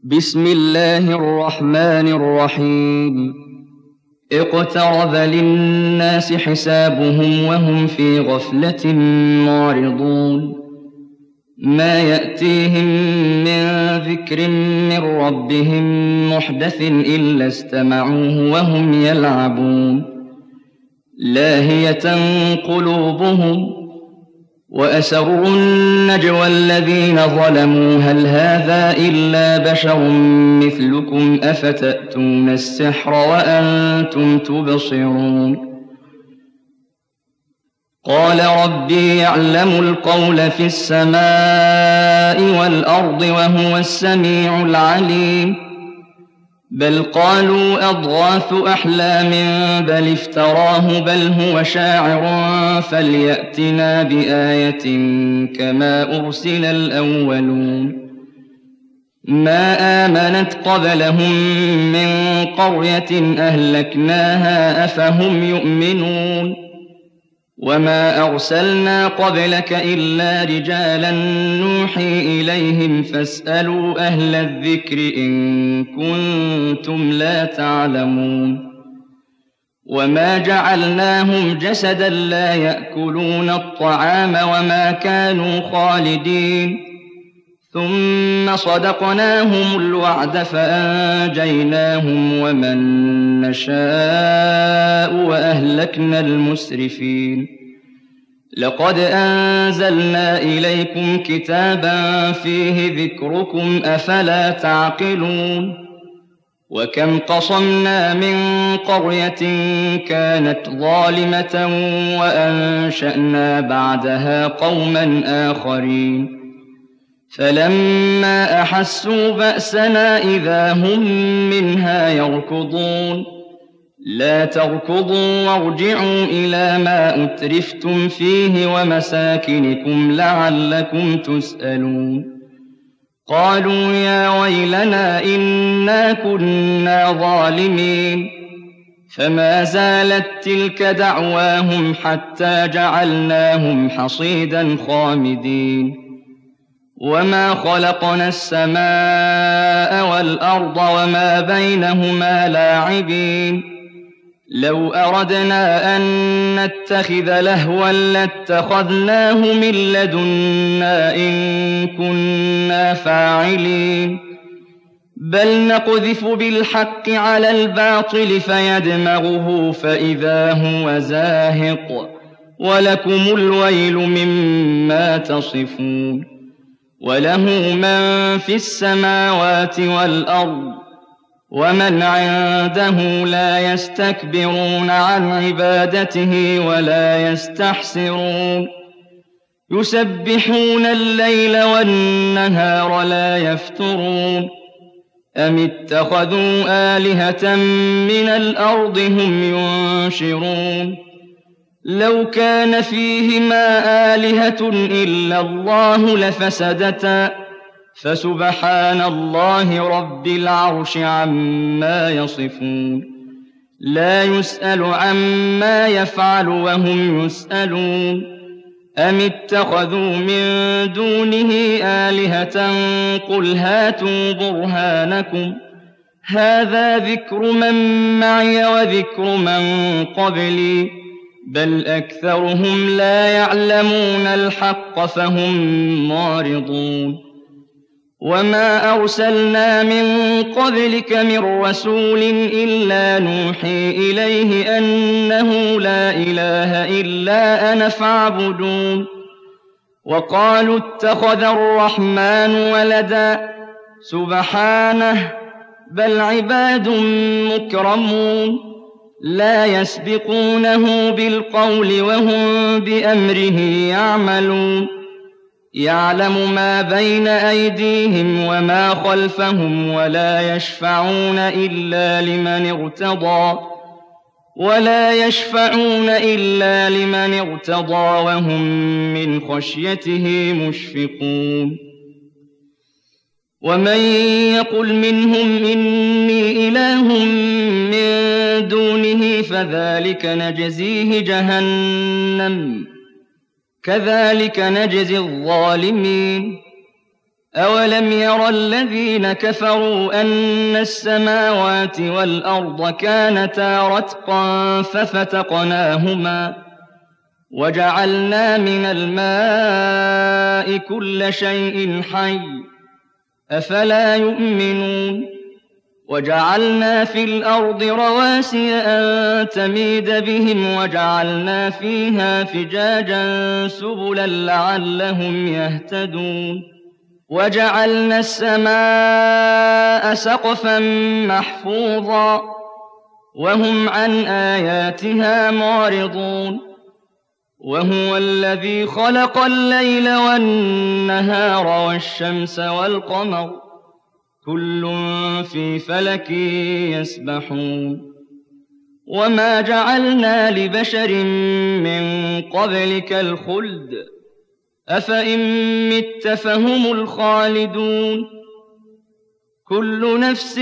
بسم الله الرحمن الرحيم. اقترب للناس حسابهم وهم في غفلة معرضون. ما يأتيهم من ذكر من ربهم محدث إلا استمعوه وهم يلعبون. لاهية قلوبهم وأسروا النجوى الذين ظلموا هل هذا إلا بشر مثلكم أفتأتون السحر وأنتم تبصرون. قال ربي يعلم القول في السماء والأرض وهو السميع العليم. بل قالوا أضغاث أحلام بل افتراه بل هو شاعر فليأتنا بآية كما أرسل الأولون. ما آمنت قبلهم من قرية أهلكناها أفهم يؤمنون. وما أرسلنا قبلك إلا رجالا نوحي إليهم فاسألوا أهل الذكر إن كنتم لا تعلمون. وما جعلناهم جسدا لا يأكلون الطعام وما كانوا خالدين. ثم صدقناهم الوعد فأنجيناهم ومن نشاء وأهلكنا المسرفين. لقد أنزلنا إليكم كتابا فيه ذكركم أفلا تعقلون. وكم قصمنا من قرية كانت ظالمة وأنشأنا بعدها قوما آخرين. فلما أحسوا بأسنا إذا هم منها يركضون. لا تركضوا وارجعوا إلى ما أترفتم فيه ومساكنكم لعلكم تسألون. قالوا يا ويلنا إنا كنا ظالمين. فما زالت تلك دعواهم حتى جعلناهم حصيدا خامدين. وما خلقنا السماء والأرض وما بينهما لاعبين. لو أردنا أن نتخذ لهوا لاتخذناه من لدنا إن كنا فاعلين. بل نقذف بالحق على الباطل فيدمغه فإذا هو زاهق ولكم الويل مما تصفون. وله من في السماوات والأرض ومن عنده لا يستكبرون عن عبادته ولا يستحسرون. يسبحون الليل والنهار لا يفترون. أم اتخذوا آلهة من الأرض هم ينشرون. لو كان فيهما آلهة إلا الله لفسدتا فسبحان الله رب العرش عما يصفون. لا يسأل عما يفعل وهم يسألون. أم اتخذوا من دونه آلهة قل هاتوا برهانكم هذا ذكر من معي وذكر من قبلي بل أكثرهم لا يعلمون الحق فهم معرضون. وما أرسلنا من قبلك من رسول إلا نوحي إليه أنه لا إله إلا أنا فاعبدون. وقالوا اتخذ الرحمن ولدا سبحانه بل عباد مكرمون لا يسبقونه بالقول وهم بأمره يعملون. يعلم ما بين أيديهم وما خلفهم ولا يشفعون إلا لمن ارتضى وهم من خشيته مشفقون. ومن يقل منهم إني إله من دونه فذلك نجزيه جهنم كذلك نجزي الظالمين. أَوَلَمْ يَرَ الَّذِينَ كَفَرُوا أَنَّ السَّمَاوَاتِ وَالْأَرْضَ كَانَتَا رَتْقًا فَفَتَقْنَاهُمَا وَجَعَلْنَا مِنَ الْمَاءِ كُلَّ شَيْءٍ حَيٍّ ۖ أَفَلَا يُؤْمِنُونَ وَجَعَلْنَا فِي الْأَرْضِ رَوَاسِيَ أَن تَمِيدَ بِهِمْ وَجَعَلْنَا فِيهَا فِجَاجًا سُبُلًا لَّعَلَّهُمْ يَهْتَدُونَ وَجَعَلْنَا السَّمَاءَ سَقْفًا مَّحْفُوظًا وَهُمْ عَنْ آيَاتِهَا مُعْرِضُونَ وَهُوَ الَّذِي خَلَقَ اللَّيْلَ وَالنَّهَارَ وَالشَّمْسَ وَالْقَمَرَ ۖ كُلٌّ فِي فَلَكٍ يَسْبَحُونَ وَمَا جَعَلْنَا لِبَشَرٍ مِّن قَبْلِكَ الْخُلْدَ ۖ أَفَإِن مِّتَّ فَهُمُ الْخَالِدُونَ كُلُّ نَفْسٍ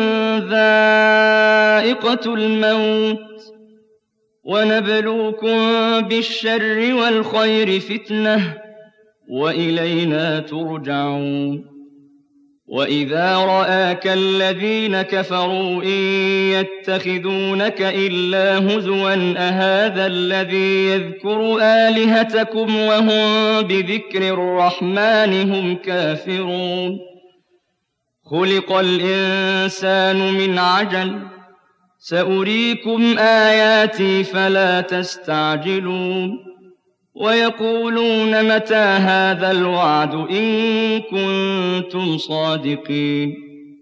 ذَائِقَةُ الْمَوْتِ ۖ وَنَبْلُوكُم بِالشَّرِّ وَالْخَيْرِ فِتْنَةً وَإِلَيْنَا تُرْجَعُونَ وَإِذَا رَآكَ الَّذِينَ كَفَرُوا إِن يَتَّخِذُونَكَ إِلَّا هُزُوًا أَهَٰذَا الَّذِي يَذْكُرُ آلِهَتَكُمْ وَهُم بِذِكْرِ الرَّحْمَٰنِ هُمْ كَافِرُونَ خُلِقَ الْإِنسَانُ مِنْ عَجَلٍ ۚ سَأُرِيكُمْ آيَاتِي فَلَا تَسْتَعْجِلُونِ وَيَقُولُونَ مَتَىٰ هَٰذَا الْوَعْدُ إِن كُنتُمْ صَادِقِينَ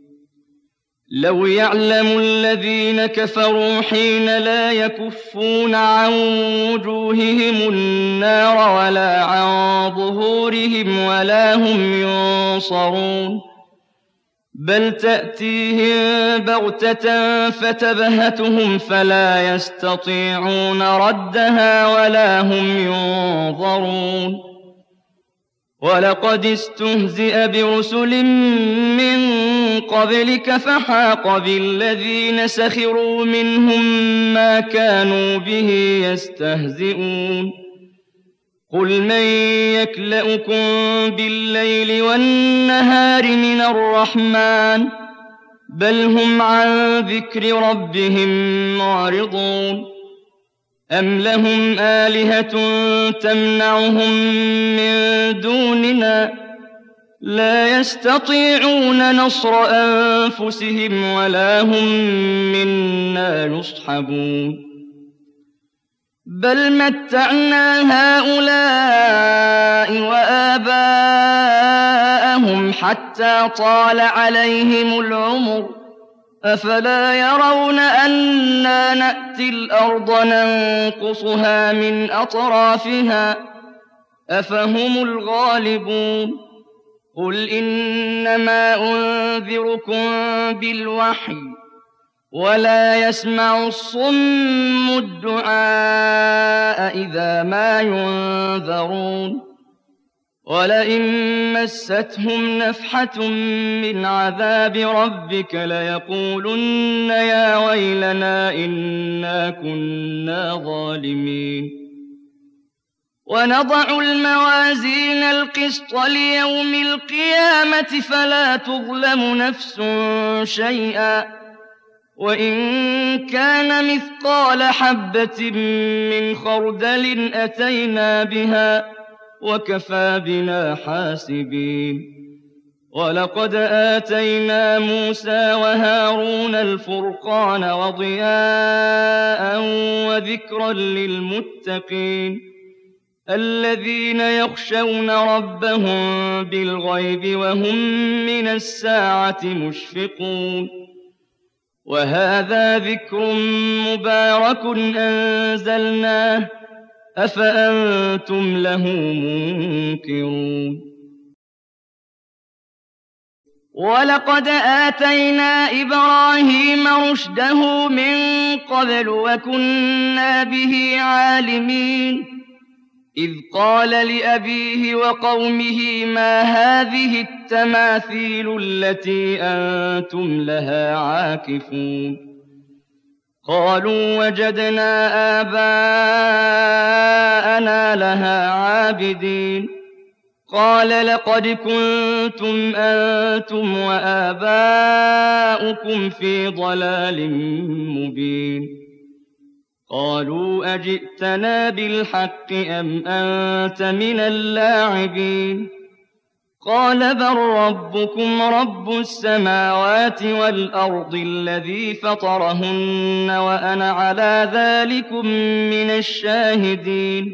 لَوْ يَعْلَمُ الَّذِينَ كَفَرُوا حِينَ لَا يَكُفُّونَ عَن وُجُوهِهِمُ النَّارَ وَلَا عَن ظُهُورِهِمْ وَلَا هُمْ يُنصَرُونَ بَلْ تَأْتِيهِم بَغْتَةً فَتَبْهَتُهُمْ فَلَا يَسْتَطِيعُونَ رَدَّهَا وَلَا هُمْ يُنظَرُونَ وَلَقَدِ اسْتُهْزِئَ بِرُسُلٍ مِّن قَبْلِكَ فَحَاقَ بِالَّذِينَ سَخِرُوا مِنْهُم مَّا كَانُوا بِهِ يَسْتَهْزِئُونَ قُلْ مَن يَكْلَؤُكُم بِاللَّيْلِ وَالنَّهَارِ مِنَ الرَّحْمَٰنِ ۗ بَلْ هُمْ عَن ذِكْرِ رَبِّهِم مُّعْرِضُونَ أَمْ لَهُمْ آلِهَةٌ تَمْنَعُهُم مِّن دُونِنَا ۚ لَا يَسْتَطِيعُونَ نَصْرَ أَنفُسِهِمْ وَلَا هُم مِّنَّا يُصْحَبُونَ بَلْ مَتَّعْنَا هَٰؤُلَاءِ وَآبَاءَهُمْ حَتَّىٰ طَالَ عَلَيْهِمُ الْعُمُرُ ۗ أَفَلَا يَرَوْنَ أَنَّا نَأْتِي الْأَرْضَ نَنقُصُهَا مِنْ أَطْرَافِهَا ۚ أَفَهُمُ الْغَالِبُونَ قُلْ إِنَّمَا أُنذِرُكُم بِالْوَحْيِ ۚ وَلَا يَسْمَعُ الصُّمُّ الدُّعَاءَ إِذَا مَا يُنذَرُونَ وَلَئِن مَّسَّتْهُمْ نَفْحَةٌ مِّنْ عَذَابِ رَبِّكَ لَيَقُولُنَّ يَا وَيْلَنَا إِنَّا كُنَّا ظَالِمِينَ وَنَضَعُ الْمَوَازِينَ الْقِسْطَ لِيَوْمِ الْقِيَامَةِ فَلَا تُظْلَمُ نَفْسٌ شَيْئًا ۖ وَإِن كَانَ مِثْقَالَ حَبَّةٍ مِّنْ خَرْدَلٍ أَتَيْنَا بِهَا ۗ وَكَفَىٰ بِنَا حَاسِبِينَ وَلَقَدْ آتَيْنَا مُوسَىٰ وَهَارُونَ الْفُرْقَانَ وَضِيَاءً وَذِكْرًا لِّلْمُتَّقِينَ الَّذِينَ يَخْشَوْنَ رَبَّهُم بِالْغَيْبِ وَهُم مِّنَ السَّاعَةِ مُشْفِقُونَ وَهَٰذَا ذِكْرٌ مُّبَارَكٌ أَنزَلْنَاهُ أَفَأَنتُمْ لَهُ مُنكِرُونَ وَلَقَدْ آتَيْنَا إِبْرَاهِيمَ رُشْدَهُ مِن قَبْلُ وَكُنَّا بِهِ عَالِمِينَ إِذْ قَالَ لِأَبِيهِ وَقَوْمِهِ مَا هَٰذِهِ التَّمَاثِيلُ الَّتِي أَنتُمْ لَهَا عَاكِفُونَ قَالُوا وَجَدْنَا آبَاءَنَا لَهَا عَابِدِينَ قال لقد كنتم أنتم وآباؤكم في ضلال مبين قالوا أجئتنا بالحق أم أنت من اللاعبين قال بل ربكم رب السماوات والأرض الذي فطرهن وأنا على ذلكم من الشاهدين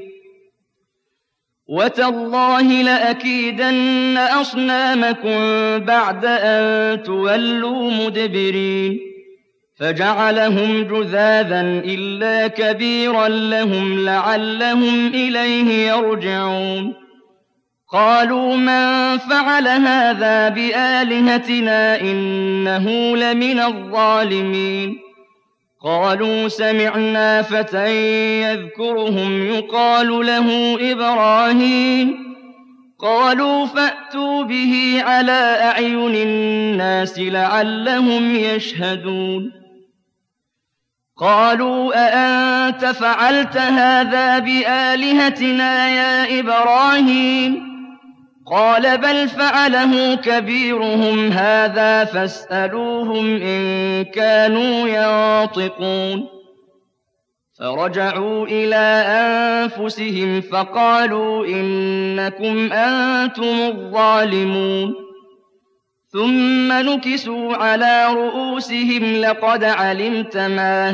وتالله لأكيدن أصنامكم بعد أن تولوا مدبرين فجعلهم جذاذا إلا كبيرا لهم لعلهم إليه يرجعون قالوا من فعل هذا بآلهتنا إنه لمن الظالمين قالوا سمعنا فتى يذكرهم يقال له إبراهيم قالوا فأتوا به على أعين الناس لعلهم يشهدون قالوا أأنت فعلت هذا بآلهتنا يا إبراهيم قال بل فعله كبيرهم هذا فاسألوهم إن كانوا ينطقون فرجعوا إلى أنفسهم فقالوا إنكم أنتم الظالمون ثم نكسوا على رؤوسهم لقد علمت ما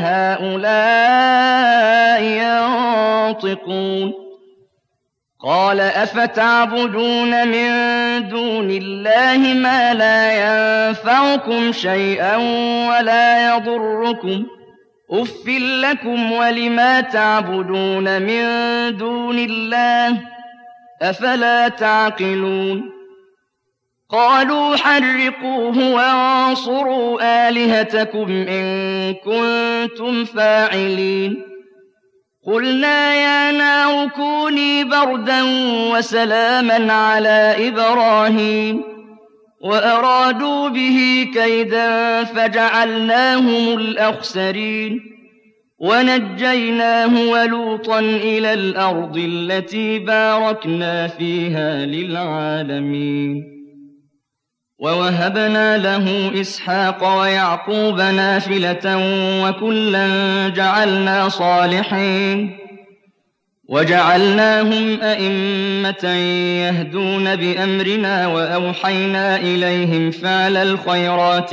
هؤلاء ينطقون قال أفتعبدون من دون الله ما لا ينفعكم شيئا ولا يضركم أف لكم ولما تعبدون من دون الله أفلا تعقلون قالوا حرقوه وانصروا آلهتكم إن كنتم فاعلين قلنا يا نار كوني بردا وسلاما على إبراهيم وأرادوا به كيدا فجعلناهم الأخسرين ونجيناه ولوطا إلى الأرض التي باركنا فيها للعالمين ووهبنا له إسحاق ويعقوب نافلة وكلا جعلنا صالحين وجعلناهم أئمة يهدون بأمرنا وأوحينا إليهم فعل الخيرات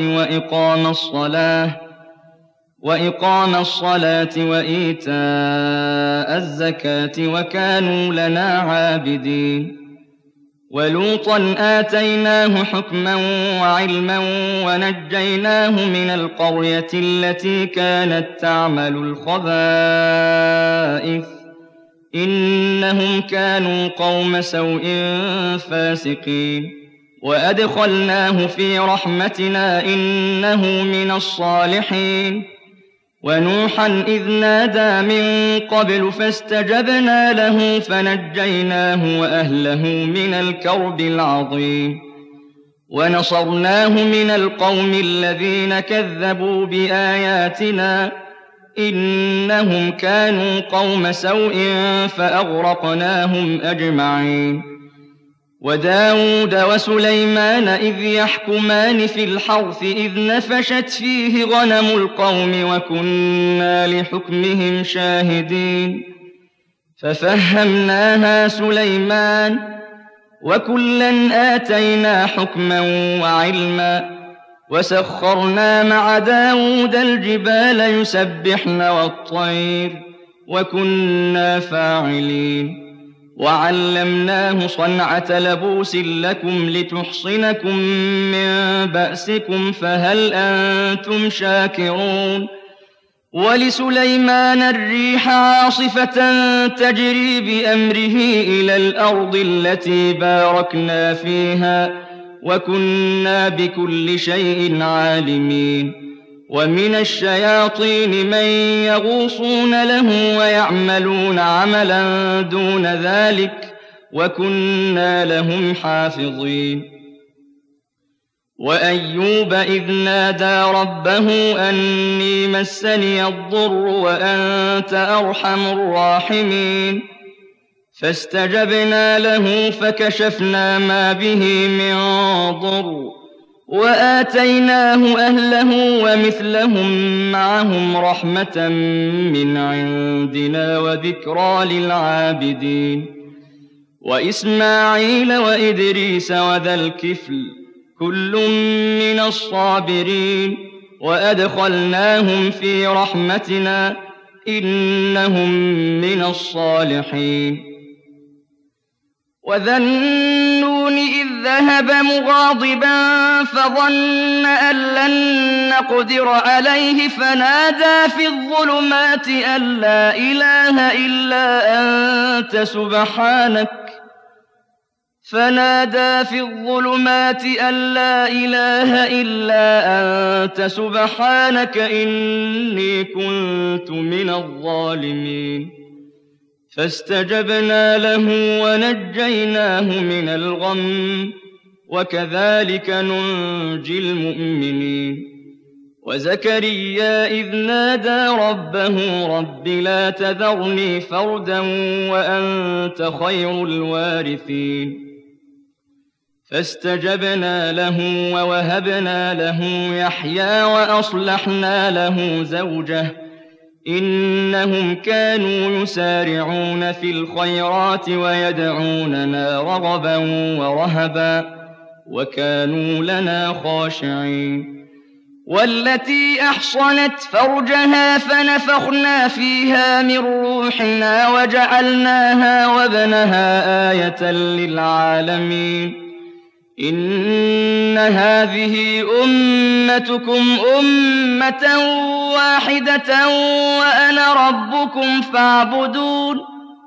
وإقام الصلاة وإيتاء الزكاة وكانوا لنا عابدين ولوطا آتيناه حكما وعلما ونجيناه من القرية التي كانت تعمل الخبائث إنهم كانوا قوم سوء فاسقين وأدخلناه في رحمتنا إنه من الصالحين ونوحا إذ نادى من قبل فاستجبنا له فنجيناه وأهله من الكرب العظيم ونصرناه من القوم الذين كذبوا بآياتنا إنهم كانوا قوم سوء فأغرقناهم أجمعين وداود وسليمان إذ يحكمان في الحرث إذ نفشت فيه غنم القوم وكنا لحكمهم شاهدين ففهمناها سليمان وكلا آتينا حكما وعلما وسخرنا مع داود الجبال يسبحن والطير وكنا فاعلين وعلمناه صنعة لبوس لكم لتحصنكم من بأسكم فهل أنتم شاكرون ولسليمان الريح عاصفة تجري بأمره إلى الأرض التي باركنا فيها وكنا بكل شيء عالمين ومن الشياطين من يغوصون له ويعملون عملا دون ذلك وكنا لهم حافظين وأيوب إذ نادى ربه أني مسني الضر وأنت أرحم الراحمين فاستجبنا له فكشفنا ما به من ضر وآتيناه أهله ومثلهم معهم رحمة من عندنا وذكرى للعابدين وإسماعيل وإدريس وذا الكفل كل من الصابرين وأدخلناهم في رحمتنا إنهم من الصالحين وذا النون إذ ذهب مغاضبا فظن أن لن نقدر عليه فنادى في الظلمات أن لا إله إلا أنت سبحانك إني كنت من الظالمين فاستجبنا له ونجيناه من الغم وكذلك ننجي المؤمنين وزكريا إذ نادى ربه رب لا تذرني فردا وأنت خير الوارثين فاستجبنا له ووهبنا له يحيى وأصلحنا له زوجه إنهم كانوا يسارعون في الخيرات ويدعوننا رغبا ورهبا وكانوا لنا خاشعين والتي أحصنت فرجها فنفخنا فيها من روحنا وجعلناها وابنها آية للعالمين إن هذه أمتكم أمة واحدة وأنا ربكم فاعبدون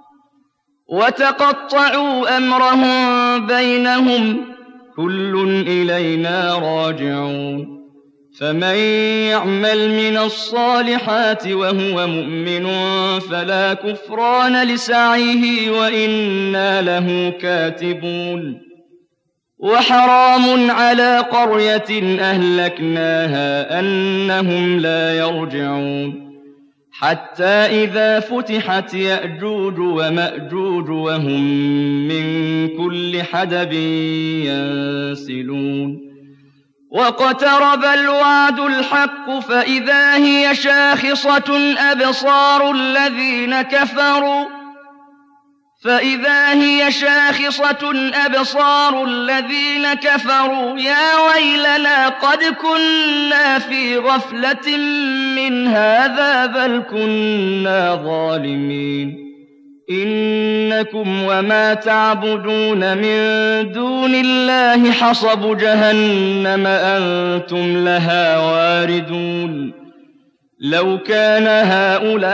وتقطعوا أمرهم بينهم كل إلينا راجعون فمن يعمل من الصالحات وهو مؤمن فلا كفران لسعيه وإنا له كاتبون وحرام على قرية أهلكناها أنهم لا يرجعون حتى إذا فتحت يأجوج ومأجوج وهم من كل حدب ينسلون واقترب الوعد الحق فإذا هي شاخصة أبصار الذين كفروا يا ويلنا قد كنا في غفلة من هذا بل كنا ظالمين إنكم وما تعبدون من دون الله حصب جهنم أنتم لها واردون لو كان هؤلاء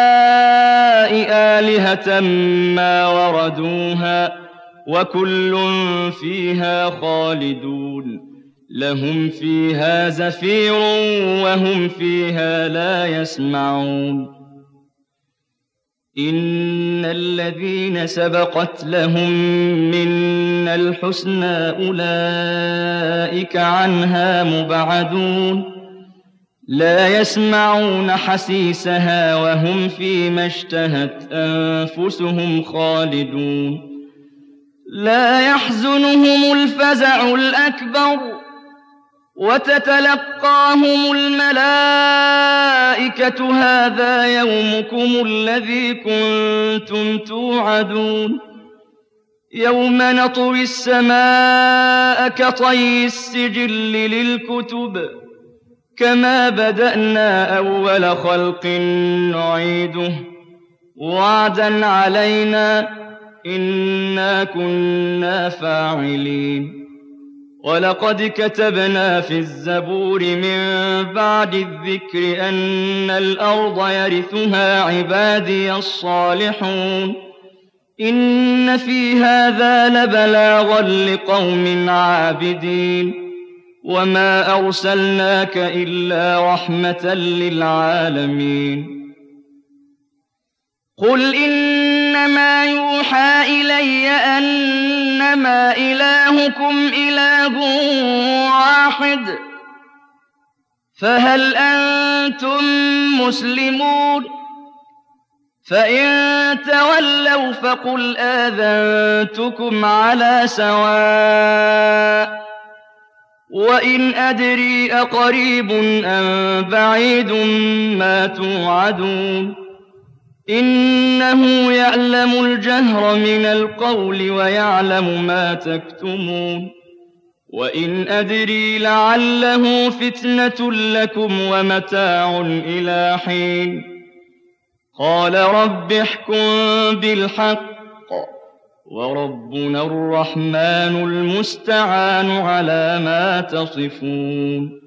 آلهة ما وردوها وكل فيها خالدون لهم فيها زفير وهم فيها لا يسمعون إن الذين سبقت لهم منا الحسنى أولئك عنها مبعدون لا يسمعون حسيسها وهم فيما اشتهت أنفسهم خالدون لا يحزنهم الفزع الأكبر وتتلقاهم الملائكة هذا يومكم الذي كنتم توعدون يوم نطوي السماء كطي السجل للكتب كما بدأنا أول خلق نعيده وعدا علينا إنا كنا فاعلين ولقد كتبنا في الزبور من بعد الذكر أن الأرض يرثها عبادي الصالحون إن في هذا لبلاغا لقوم عابدين وما أرسلناك إلا رحمة للعالمين قل إنما يوحى إلي أنما إلهكم إله واحد فهل أنتم مسلمون فإن تولوا فقل آذنتكم على سواء وإن أدري أقريب أم بعيد ما توعدون إنه يعلم الجهر من القول ويعلم ما تكتمون وإن أدري لعله فتنة لكم ومتاع إلى حين قال رب احكم بالحق وربنا الرحمن المستعان على ما تصفون